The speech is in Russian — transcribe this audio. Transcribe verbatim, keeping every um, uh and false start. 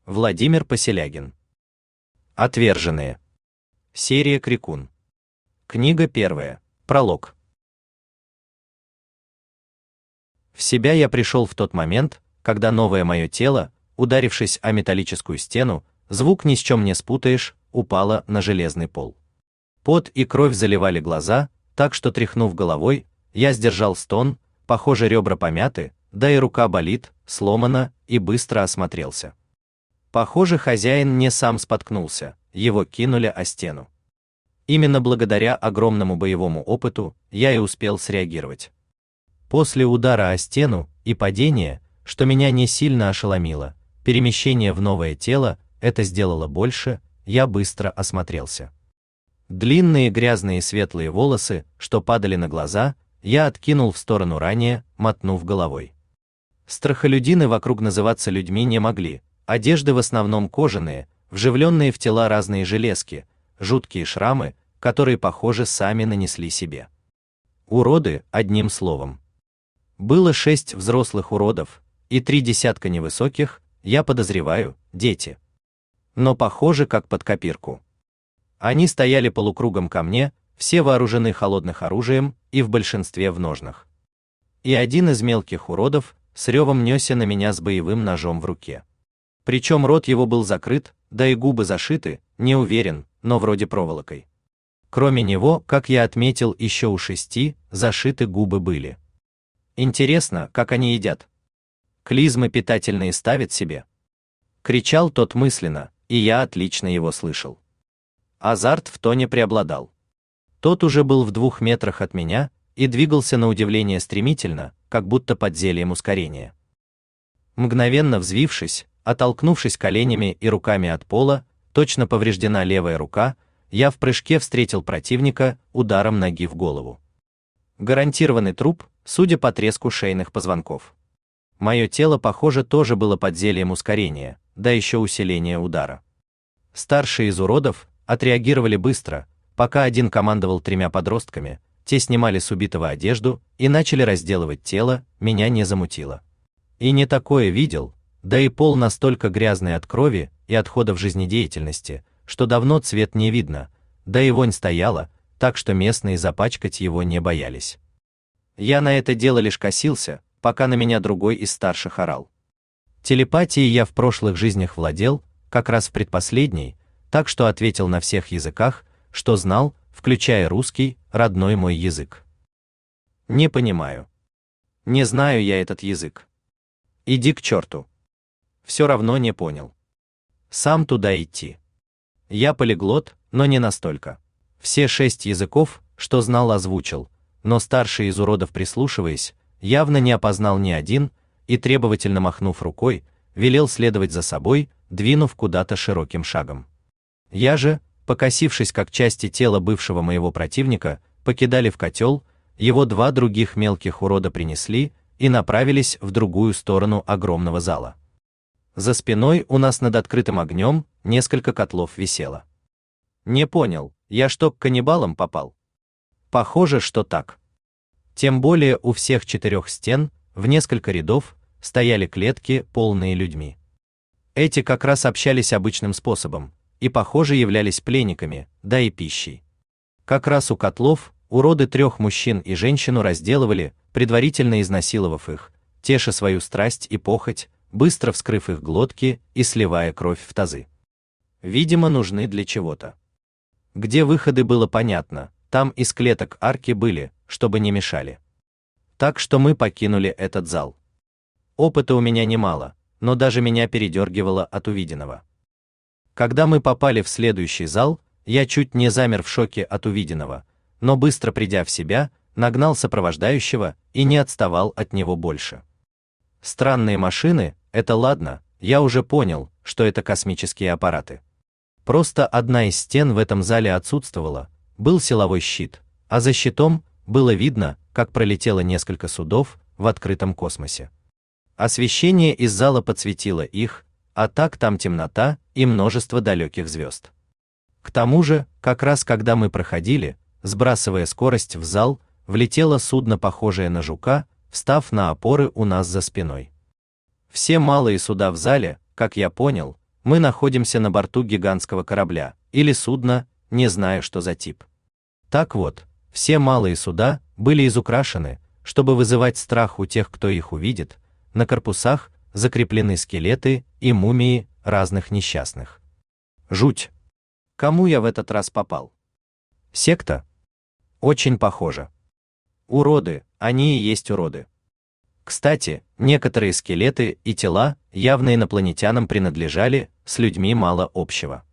Владимир Поселягин. Отверженные. Серия Крикун. Книга первая. Пролог. В себя я пришел в тот момент, когда новое мое тело, ударившись о металлическую стену, звук ни с чем не спутаешь, упало на железный пол. Пот и кровь заливали глаза, так что, тряхнув головой, я сдержал стон, похоже, ребра помяты, да и рука болит, сломана, и быстро осмотрелся. Похоже, хозяин не сам споткнулся, его кинули о стену. Именно благодаря огромному боевому опыту я и успел среагировать. После удара о стену и падения, что меня не сильно ошеломило, перемещение в новое тело это сделало больше, я быстро осмотрелся. Длинные грязные светлые волосы, что падали на глаза, я откинул в сторону ранее, мотнув головой. Страхолюдины вокруг называться людьми не могли, одежды в основном кожаные, вживленные в тела разные железки, жуткие шрамы, которые, похоже, сами нанесли себе. Уроды, одним словом. Было шесть взрослых уродов и три десятка невысоких, я подозреваю, дети. Но похоже, как под копирку. Они стояли полукругом ко мне, все вооружены холодным оружием и в большинстве в ножнах. И один из мелких уродов с ревом несся на меня с боевым ножом в руке. Причем рот его был закрыт, да и губы зашиты, не уверен, но вроде проволокой. Кроме него, как я отметил, еще у шести зашиты губы были. Интересно, как они едят? Клизмы питательные ставят себе? Кричал тот мысленно, и я отлично его слышал. Азарт в тоне преобладал. Тот уже был в двух метрах от меня и двигался на удивление стремительно, как будто под зельем ускорения. Мгновенно взвившись, оттолкнувшись коленями и руками от пола, точно повреждена левая рука, я в прыжке встретил противника ударом ноги в голову. Гарантированный труп, судя по треску шейных позвонков. Мое тело, похоже, тоже было под зельем ускорения, да еще усиления удара. Старшие из уродов отреагировали быстро, пока один командовал тремя подростками, те снимали с убитого одежду и начали разделывать тело, меня не замутило. И не такое видел, да и пол настолько грязный от крови и отходов жизнедеятельности, что давно цвет не видно, да и вонь стояла, так что местные запачкать его не боялись. Я на это дело лишь косился, пока на меня другой из старших орал. Телепатией я в прошлых жизнях владел, как раз в предпоследней, так что ответил на всех языках, что знал, включая русский, родной мой язык. Не понимаю. Не знаю я этот язык. Иди к черту. Все равно не понял. Сам туда идти. Я полиглот, но не настолько. Все шесть языков, что знал, озвучил, но старший из уродов, прислушиваясь, явно не опознал ни один и, требовательно махнув рукой, велел следовать за собой, двинув куда-то широким шагом. Я же, покосившись, как части тела бывшего моего противника покидали в котел, его два других мелких урода принесли и направились в другую сторону огромного зала. За спиной у нас над открытым огнем несколько котлов висело. Не понял, я что, к каннибалам попал? Похоже, что так. Тем более у всех четырех стен, в несколько рядов, стояли клетки, полные людьми. Эти как раз общались обычным способом, и, похоже, являлись пленниками, да и пищей. Как раз у котлов уроды трех мужчин и женщину разделывали, предварительно изнасиловав их, теша свою страсть и похоть, быстро вскрыв их глотки и сливая кровь в тазы. Видимо, нужны для чего-то. Где выходы было понятно, там из клеток арки были, чтобы не мешали. Так что мы покинули этот зал. Опыта у меня немало, но даже меня передергивало от увиденного. Когда мы попали в следующий зал, я чуть не замер в шоке от увиденного, но быстро придя в себя, нагнал сопровождающего и не отставал от него больше. Странные машины, это ладно, я уже понял, что это космические аппараты. Просто одна из стен в этом зале отсутствовала, был силовой щит, а за щитом было видно, как пролетело несколько судов в открытом космосе. Освещение из зала подсветило их, а так там темнота и множество далеких звезд. К тому же, как раз когда мы проходили, сбрасывая скорость в зал, влетело судно, похожее на жука, встав на опоры у нас за спиной. Все малые суда в зале, как я понял, мы находимся на борту гигантского корабля или судна, не знаю, что за тип. Так вот, все малые суда были изукрашены, чтобы вызывать страх у тех, кто их увидит. На корпусах закреплены скелеты и мумии разных несчастных. Жуть. Кому я в этот раз попал? Секта? Очень похоже. Уроды, они и есть уроды. Кстати, некоторые скелеты и тела явно инопланетянам принадлежали, с людьми мало общего.